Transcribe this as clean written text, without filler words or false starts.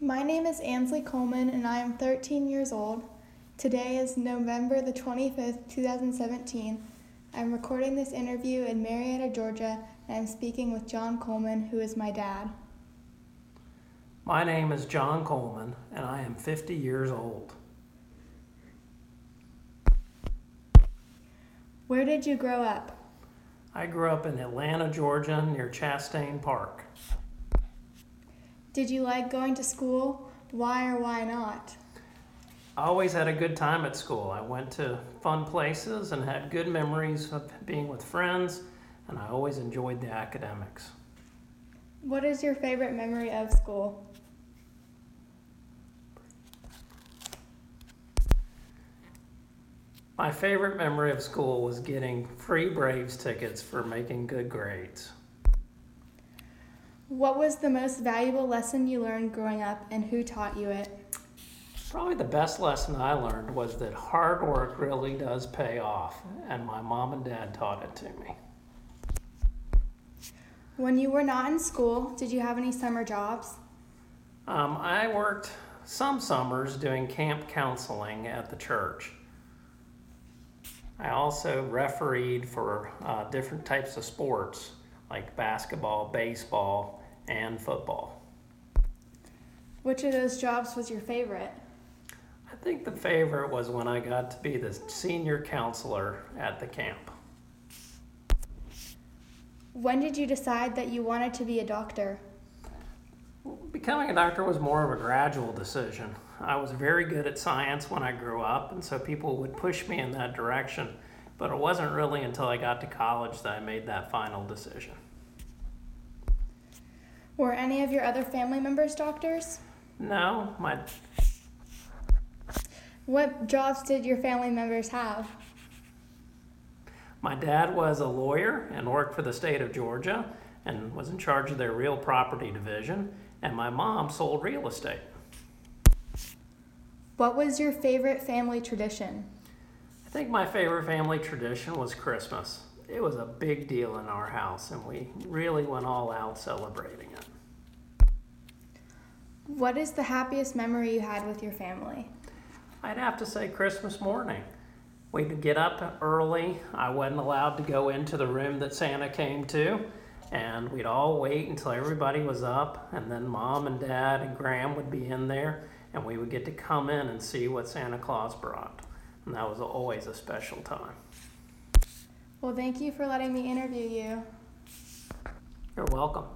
My name is Ansley Coleman and I am 13 years old. Today is November the 25th, 2017. I'm recording this interview in Marietta, Georgia, and I'm speaking with John Coleman, who is my dad. My name is John Coleman and I am 50 years old. Where did you grow up? I grew up in Atlanta, Georgia, near Chastain Park. Did you like going to school? Why or why not? I always had a good time at school. I went to fun places and had good memories of being with friends, and I always enjoyed the academics. What is your favorite memory of school? My favorite memory of school was getting free Braves tickets for making good grades. What was the most valuable lesson you learned growing up and who taught you it? Probably the best lesson I learned was that hard work really does pay off, and my mom and dad taught it to me. When you were not in school, did you have any summer jobs? I worked some summers doing camp counseling at the church. I also refereed for different types of sports like basketball, baseball, and football. Which of those jobs was your favorite? I think the favorite was when I got to be the senior counselor at the camp. When did you decide that you wanted to be a doctor? Becoming a doctor was more of a gradual decision. I was very good at science when I grew up, and so people would push me in that direction. But it wasn't really until I got to college that I made that final decision. Were any of your other family members doctors? No, What jobs did your family members have? my dad was a lawyer and worked for the state of Georgia and was in charge of their real property division, and my mom sold real estate. What was your favorite family tradition? I think my favorite family tradition was Christmas. It was a big deal in our house, and we really went all out celebrating it. What is the happiest memory you had with your family? I'd have to say Christmas morning. We'd get up early. I wasn't allowed to go into the room that Santa came to, and we'd all wait until everybody was up, and then Mom and Dad and Graham would be in there, and we would get to come in and see what Santa Claus brought. And that was always a special time. Well, thank you for letting me interview you. You're welcome.